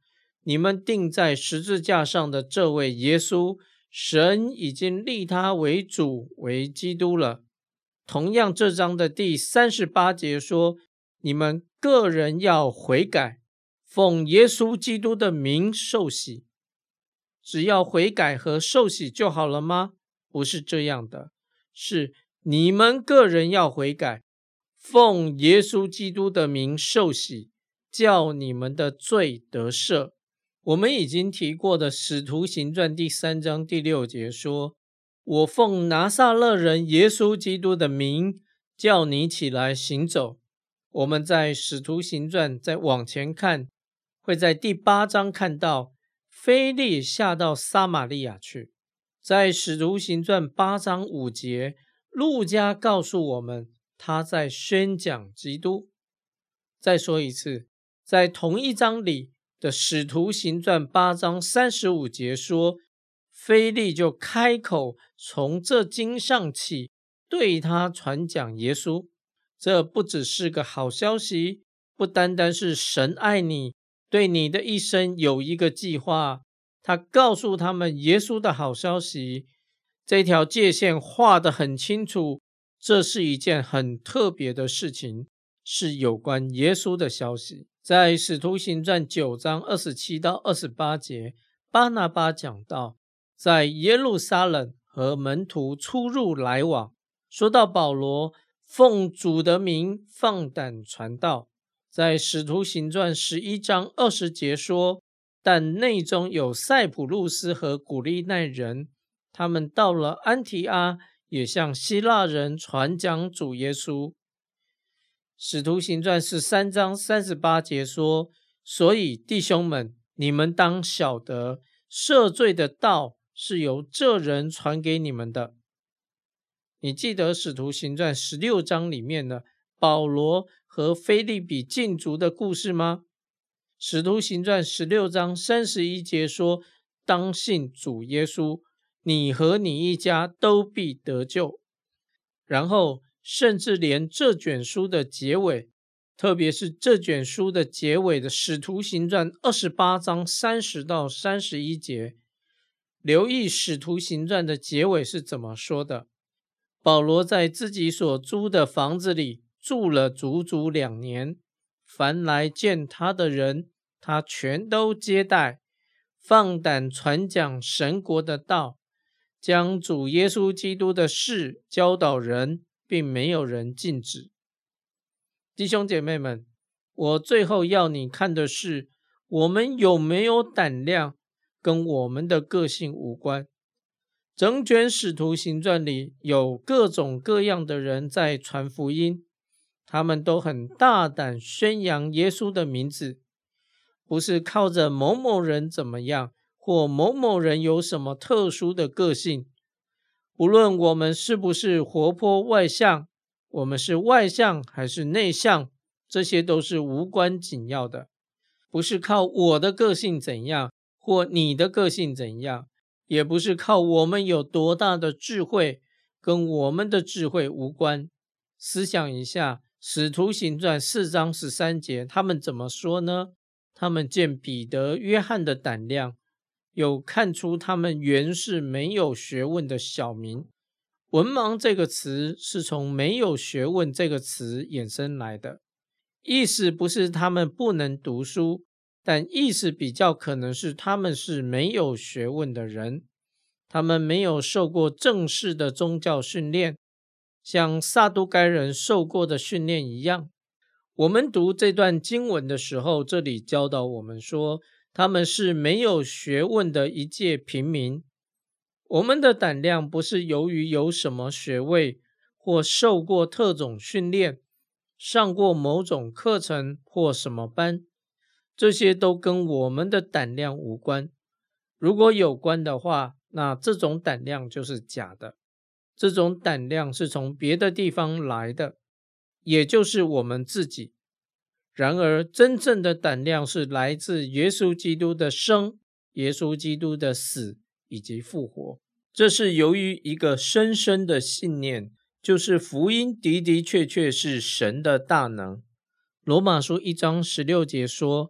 你们钉在十字架上的这位耶稣，神已经立他为主，为基督了。同样，这章的第三十八节说，你们个人要悔改，奉耶稣基督的名受洗。只要悔改和受洗就好了吗？不是这样的，是你们个人要悔改，奉耶稣基督的名受洗，叫你们的罪得赦。我们已经提过的使徒行传第三章第六节说，我奉拿撒勒人耶稣基督的名，叫你起来行走。我们在使徒行传再往前看，会在第八章看到腓利下到撒玛利亚去。在使徒行传八章五节，路加告诉我们他在宣讲基督。再说一次，在同一章里的使徒行传八章三十五节说，腓利就开口从这经上起对他传讲耶稣。这不只是个好消息，不单单是神爱你，对你的一生有一个计划。他告诉他们耶稣的好消息，这条界限画得很清楚，这是一件很特别的事情，是有关耶稣的消息。在使徒行传九章二十七到二十八节，巴拿巴讲到在耶路撒冷和门徒出入来往，说到保罗奉主的名放胆传道。在使徒行传十一章二十节说，但内中有塞浦路斯和古利奈人，他们到了安提阿，也向希腊人传讲主耶稣。使徒行传十三章三十八节说，所以弟兄们，你们当晓得，赦罪的道是由这人传给你们的。你记得使徒行传十六章里面的保罗和腓利比禁足的故事吗？使徒行传十六章三十一节说，当信主耶稣，你和你一家都必得救。然后甚至连这卷书的结尾，特别是这卷书的结尾的使徒行传二十八章三十到三十一节，留意使徒行传的结尾是怎么说的。保罗在自己所租的房子里住了足足两年，凡来见他的人，他全都接待，放胆传讲神国的道，将主耶稣基督的事教导人，并没有人禁止。弟兄姐妹们，我最后要你看的是，我们有没有胆量，跟我们的个性无关。整卷使徒行传里有各种各样的人在传福音，他们都很大胆宣扬耶稣的名字，不是靠着某某人怎么样，或某某人有什么特殊的个性。无论我们是不是活泼外向，我们是外向还是内向，这些都是无关紧要的。不是靠我的个性怎样，或你的个性怎样，也不是靠我们有多大的智慧，跟我们的智慧无关。思想一下使徒行传四章十三节，他们怎么说呢？他们见彼得、约翰的胆量，有看出他们原是没有学问的小民。文盲这个词是从没有学问这个词衍生来的，意思不是他们不能读书，但意思比较可能是他们是没有学问的人，他们没有受过正式的宗教训练，像撒都该人受过的训练一样。我们读这段经文的时候，这里教导我们说，他们是没有学问的一介平民。我们的胆量不是由于有什么学位，或受过特种训练，上过某种课程或什么班，这些都跟我们的胆量无关。如果有关的话，那这种胆量就是假的，这种胆量是从别的地方来的，也就是我们自己。然而真正的胆量是来自耶稣基督的生，耶稣基督的死以及复活。这是由于一个深深的信念，就是福音的的确确是神的大能。罗马书一章十六节说，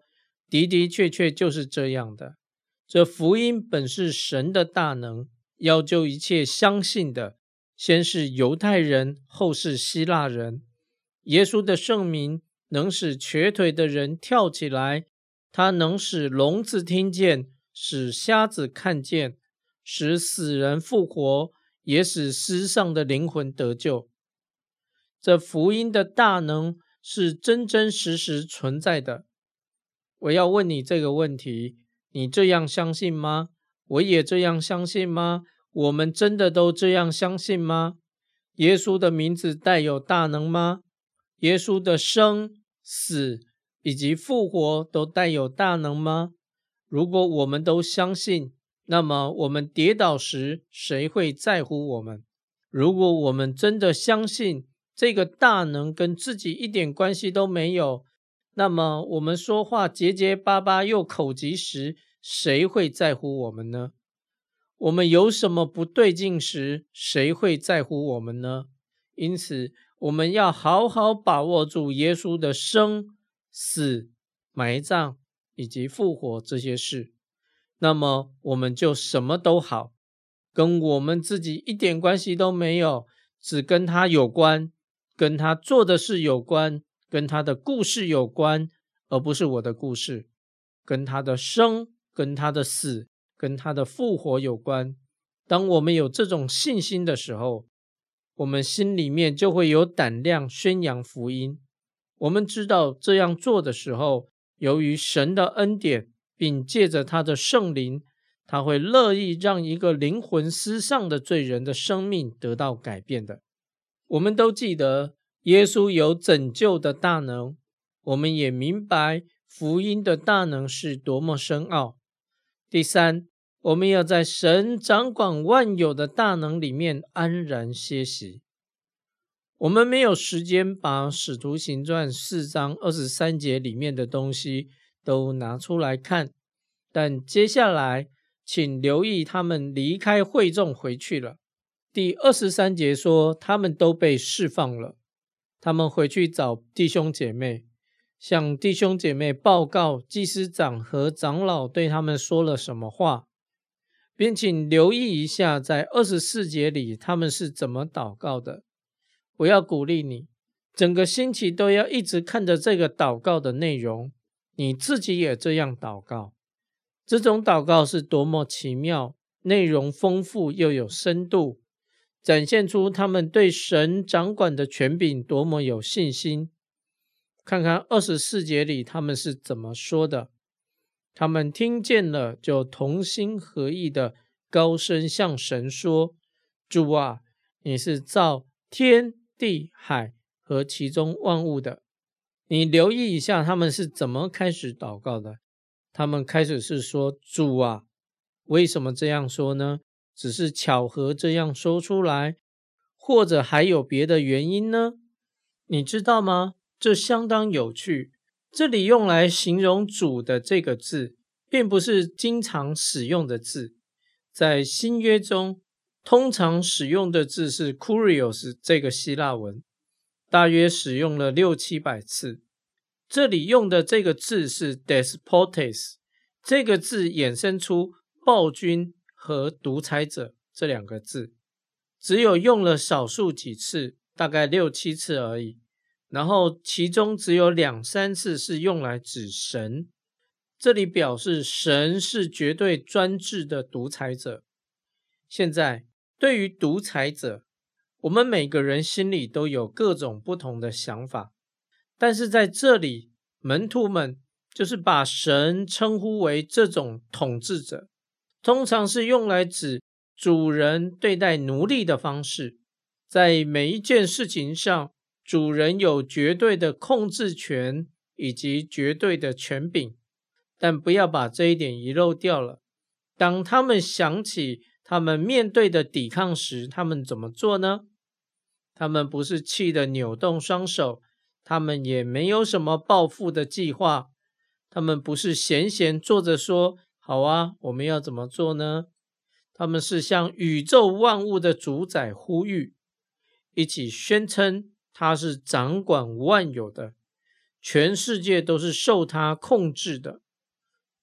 的的确确就是这样的。这福音本是神的大能，要救一切相信的，先是犹太人，后是希腊人。耶稣的圣名能使瘸腿的人跳起来，他能使聋子听见，使瞎子看见，使死人复活，也使失丧的灵魂得救。这福音的大能是真真实实存在的。我要问你这个问题，你这样相信吗？我也这样相信吗？我们真的都这样相信吗？耶稣的名字带有大能吗？耶稣的生、死以及复活都带有大能吗？如果我们都相信，那么我们跌倒时，谁会在乎我们？如果我们真的相信这个大能跟自己一点关系都没有，那么我们说话结结巴巴又口急时，谁会在乎我们呢？我们有什么不对劲时，谁会在乎我们呢？因此，我们要好好把握住耶稣的生、死、埋葬以及复活这些事，那么我们就什么都好，跟我们自己一点关系都没有，只跟他有关，跟他做的事有关，跟他的故事有关，而不是我的故事，跟他的生、跟他的死、跟他的复活有关。当我们有这种信心的时候，我们心里面就会有胆量宣扬福音。我们知道这样做的时候，由于神的恩典，并借着他的圣灵，他会乐意让一个灵魂失丧的罪人的生命得到改变的。我们都记得耶稣有拯救的大能，我们也明白福音的大能是多么深奥。第三，我们要在神掌管万有的大能里面安然歇息。我们没有时间把使徒行传四章二十三节里面的东西都拿出来看，但接下来请留意他们离开会众回去了。第二十三节说他们都被释放了，他们回去找弟兄姐妹，向弟兄姐妹报告祭司长和长老对他们说了什么话，并请留意一下在二十四节里他们是怎么祷告的。我要鼓励你，整个星期都要一直看着这个祷告的内容，你自己也这样祷告。这种祷告是多么奇妙，内容丰富又有深度，展现出他们对神掌管的权柄多么有信心。看看二十四节里他们是怎么说的。他们听见了，就同心合意的高声向神说：主啊，你是造天地海和其中万物的。你留意一下他们是怎么开始祷告的。他们开始是说：主啊。为什么这样说呢？只是巧合这样说出来，或者还有别的原因呢？你知道吗？这相当有趣。这里用来形容主的这个字，并不是经常使用的字。在新约中，通常使用的字是 kurios 这个希腊文，大约使用了六七百次。这里用的这个字是 despotes， 这个字衍生出暴君和独裁者这两个字，只有用了少数几次，大概六七次而已。然后其中只有两三次是用来指神，这里表示神是绝对专制的独裁者。现在对于独裁者，我们每个人心里都有各种不同的想法，但是在这里门徒们就是把神称呼为这种统治者，通常是用来指主人对待奴隶的方式。在每一件事情上，主人有绝对的控制权以及绝对的权柄，但不要把这一点遗漏掉了。当他们想起他们面对的抵抗时，他们怎么做呢？他们不是气得扭动双手，他们也没有什么报复的计划，他们不是闲闲坐着说好啊，我们要怎么做呢？他们是向宇宙万物的主宰呼吁，一起宣称他是掌管万有的，全世界都是受他控制的。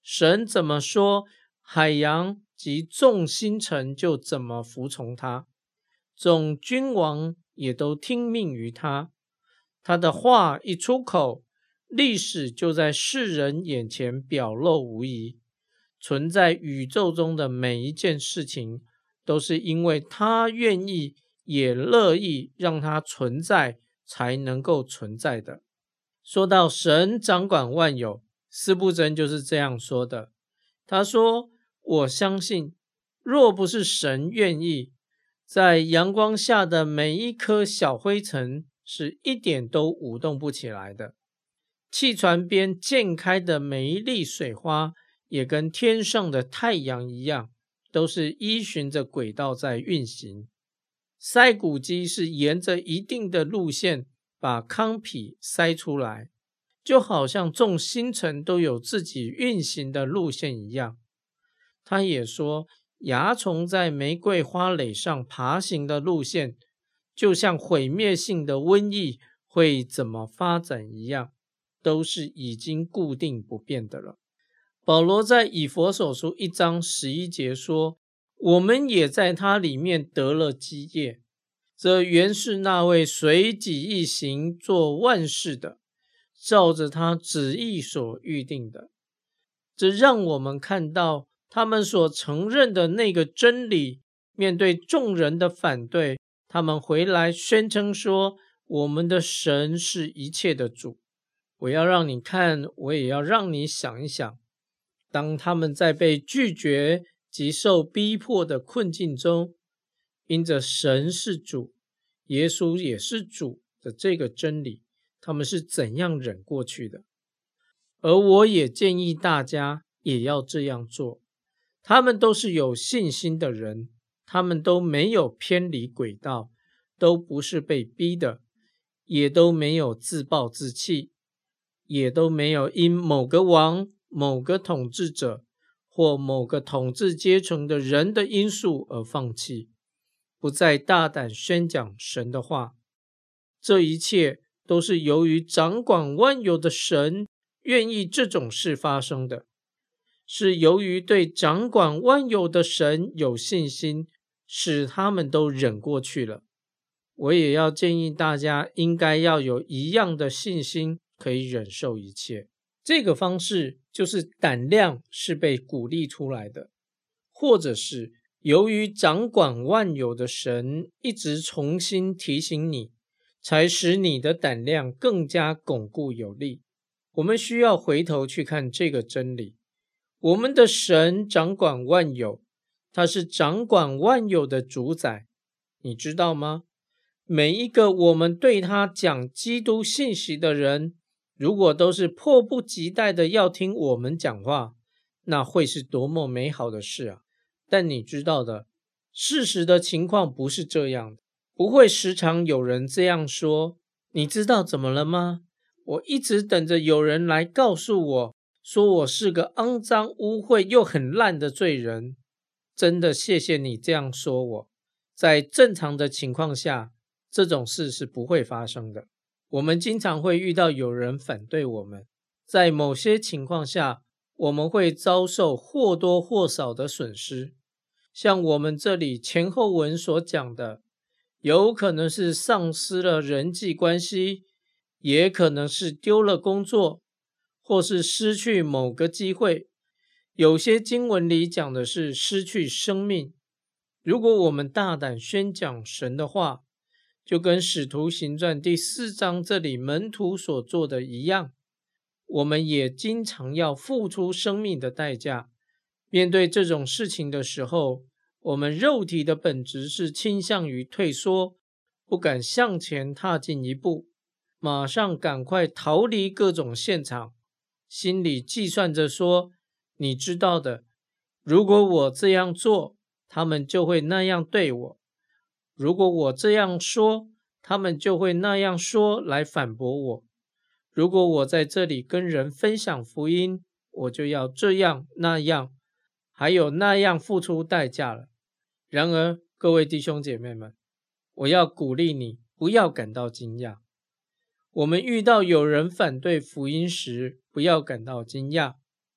神怎么说，海洋及众星辰就怎么服从他，众君王也都听命于他。他的话一出口，历史就在世人眼前表露无遗。存在宇宙中的每一件事情，都是因为他愿意也乐意让它存在，才能够存在的。说到神掌管万有，司布真就是这样说的。他说，我相信若不是神愿意，在阳光下的每一颗小灰尘是一点都舞动不起来的，气船边溅开的每一粒水花也跟天上的太阳一样，都是依循着轨道在运行。筛谷机是沿着一定的路线把糠秕筛出来，就好像众星辰都有自己运行的路线一样。他也说，蚜虫在玫瑰花蕾上爬行的路线，就像毁灭性的瘟疫会怎么发展一样，都是已经固定不变的了。保罗在以弗所书一章十一节说，我们也在他里面得了基业，这原是那位随己意行做万事的，照着他旨意所预定的。这让我们看到他们所承认的那个真理，面对众人的反对，他们回来宣称说，我们的神是一切的主。我要让你看，我也要让你想一想，当他们在被拒绝及受逼迫的困境中，因着神是主，耶稣也是主的这个真理，他们是怎样忍过去的。而我也建议大家也要这样做。他们都是有信心的人，他们都没有偏离轨道，都不是被逼的，也都没有自暴自弃，也都没有因某个王、某个统治者或某个统治阶层的人的因素而放弃，不再大胆宣讲神的话。这一切都是由于掌管万有的神愿意这种事发生的，是由于对掌管万有的神有信心，使他们都忍过去了。我也要建议大家应该要有一样的信心，可以忍受一切。这个方式就是胆量是被鼓励出来的，或者是由于掌管万有的神一直重新提醒你，才使你的胆量更加巩固有力。我们需要回头去看这个真理，我们的神掌管万有，他是掌管万有的主宰，你知道吗？每一个我们对他讲基督信息的人，如果都是迫不及待的要听我们讲话，那会是多么美好的事啊！但你知道的，事实的情况不是这样的，不会时常有人这样说。你知道怎么了吗？我一直等着有人来告诉我，说我是个肮脏污秽又很烂的罪人。真的谢谢你这样说我。在正常的情况下，这种事是不会发生的。我们经常会遇到有人反对我们，在某些情况下，我们会遭受或多或少的损失。像我们这里前后文所讲的，有可能是丧失了人际关系，也可能是丢了工作，或是失去某个机会。有些经文里讲的是失去生命。如果我们大胆宣讲神的话，就跟使徒行传第四章这里门徒所做的一样，我们也经常要付出生命的代价。面对这种事情的时候，我们肉体的本质是倾向于退缩，不敢向前踏进一步，马上赶快逃离各种现场，心里计算着说，你知道的，如果我这样做，他们就会那样对我，如果我这样说，他们就会那样说来反驳我，如果我在这里跟人分享福音，我就要这样那样，还有那样付出代价了。然而，各位弟兄姐妹们，我要鼓励你，不要感到惊讶。我们遇到有人反对福音时，不要感到惊讶，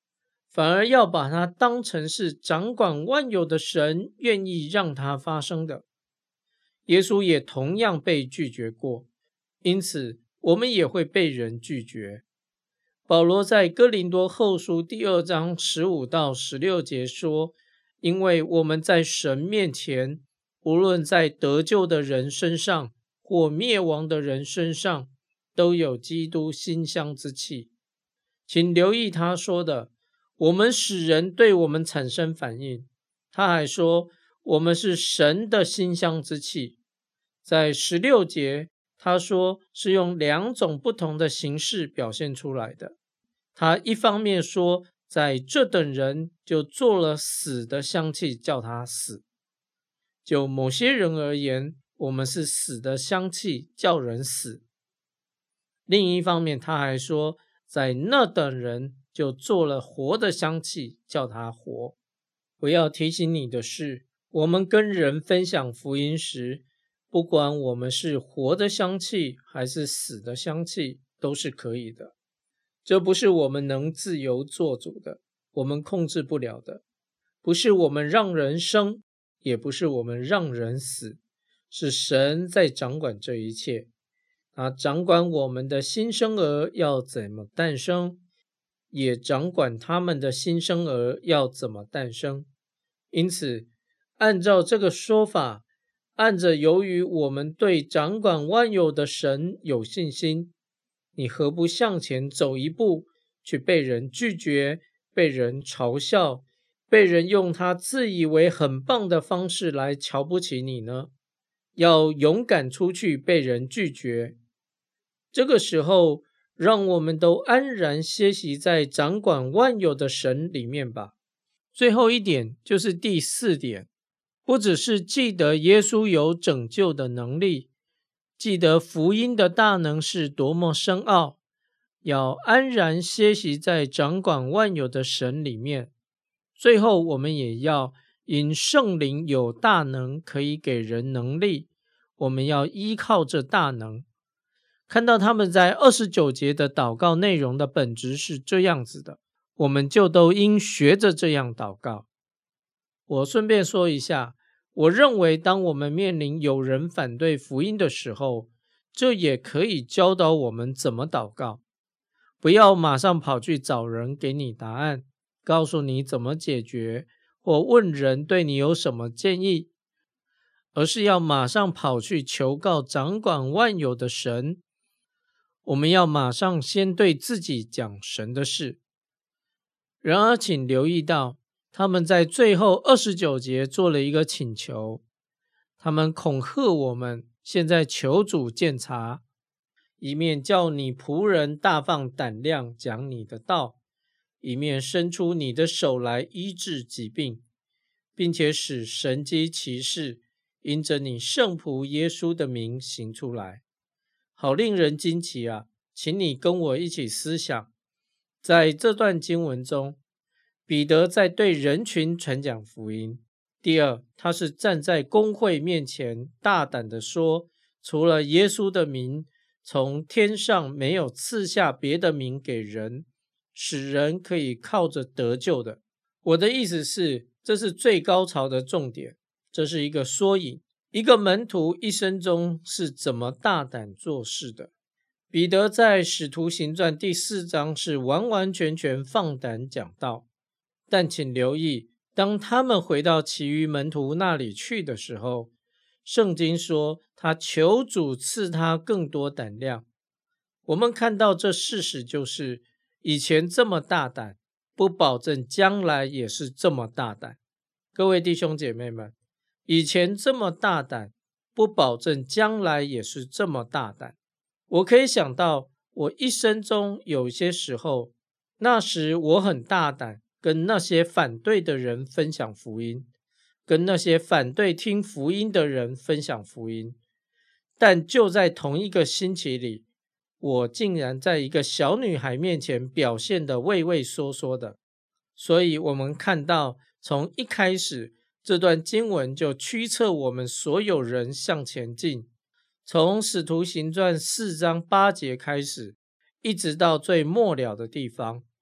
反而要把它当成是掌管万有的神愿意让它发生的。耶稣也同样被拒绝过，因此我们也会被人拒绝。保罗在哥林多后书第二章十五到十六节说，因为我们在神面前，无论在得救的人身上或灭亡的人身上，都有基督馨香之气。请留意他说的，我们使人对我们产生反应。他还说，我们是神的馨香之气。在十六节，他说是用两种不同的形式表现出来的。他一方面说，在这等人就做了死的香气，叫他死。就某些人而言，我们是死的香气，叫人死。另一方面，他还说，在那等人就做了活的香气，叫他活。我要提醒你的是，我们跟人分享福音时，不管我们是活的香气还是死的香气，都是可以的。这不是我们能自由做主的，我们控制不了的。不是我们让人生，也不是我们让人死，是神在掌管这一切。他掌管我们的新生儿要怎么诞生，也掌管他们的新生儿要怎么诞生。因此，按照这个说法，按着由于我们对掌管万有的神有信心，你何不向前走一步，去被人拒绝，被人嘲笑，被人用他自以为很棒的方式来瞧不起你呢？要勇敢出去被人拒绝。这个时候，让我们都安然歇息在掌管万有的神里面吧。最后一点就是第四点，不只是记得耶稣有拯救的能力，记得福音的大能是多么深奥，要安然歇息在掌管万有的神里面。最后我们也要因圣灵有大能可以给人能力，我们要依靠这大能。看到他们在二十九节的祷告内容的本质是这样子的，我们就都应学着这样祷告。我顺便说一下，我认为当我们面临有人反对福音的时候，这也可以教导我们怎么祷告。不要马上跑去找人给你答案，告诉你怎么解决，或问人对你有什么建议，而是要马上跑去求告掌管万有的神。我们要马上先对自己讲神的事。然而请留意到，他们在最后二十九节做了一个请求，他们恐吓我们，现在求主鉴察，一面叫你仆人大放胆量讲你的道，一面伸出你的手来医治疾病，并且使神迹奇事因着你圣仆耶稣的名行出来。好令人惊奇啊！请你跟我一起思想，在这段经文中，彼得在对人群传讲福音。第二，他是站在公会面前大胆地说，除了耶稣的名，从天上没有赐下别的名给人，使人可以靠着得救的。我的意思是，这是最高潮的重点，这是一个缩影。一个门徒一生中是怎么大胆做事的？彼得在使徒行传第四章是完完全全放胆讲道，但请留意，当他们回到其余门徒那里去的时候，圣经说他求主赐他更多胆量。我们看到这事实就是，以前这么大胆，不保证将来也是这么大胆。各位弟兄姐妹们，以前这么大胆，不保证将来也是这么大胆。我可以想到，我一生中有些时候，那时我很大胆，跟那些反对的人分享福音，跟那些反对听福音的人分享福音。但就在同一个星期里，我竟然在一个小女孩面前表现得畏畏缩缩的。所以我们看到，从一开始，这段经文就驱策我们所有人向前进，从使徒行传四章八节开始，一直到最末了的地方。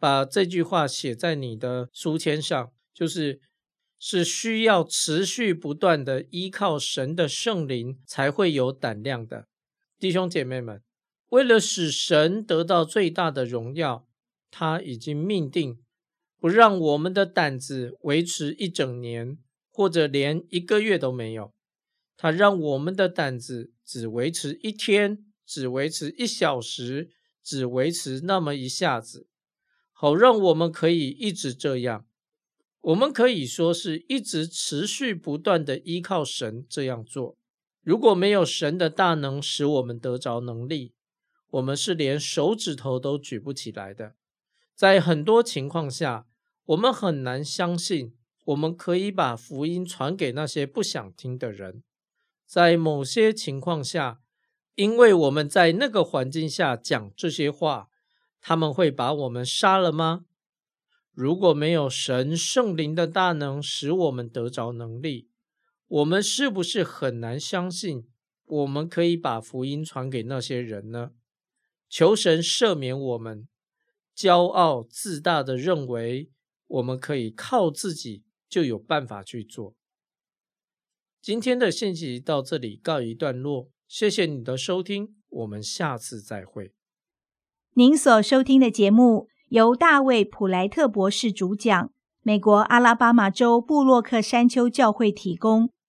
把这句话写在你的书签上，就是是需要持续不断的依靠神的圣灵才会有胆量的。弟兄姐妹们，为了使神得到最大的荣耀，他已经命定不让我们的胆子维持一整年，或者连一个月都没有。他让我们的胆子只维持一天，只维持一小时，只维持那么一下子，好让我们可以一直这样。我们可以说是一直持续不断的依靠神这样做。如果没有神的大能使我们得着能力，我们是连手指头都举不起来的。在很多情况下，我们很难相信我们可以把福音传给那些不想听的人。在某些情况下，因为我们在那个环境下讲这些话，他们会把我们杀了吗？如果没有神圣灵的大能使我们得着能力，我们是不是很难相信我们可以把福音传给那些人呢？求神赦免我们骄傲自大的认为我们可以靠自己就有办法去做。今天的信息到这里告一段落，谢谢你的收听，我们下次再会。
您所收听的节目由大卫·普莱特博士主讲，美国阿拉巴马州布洛克山丘教会提供。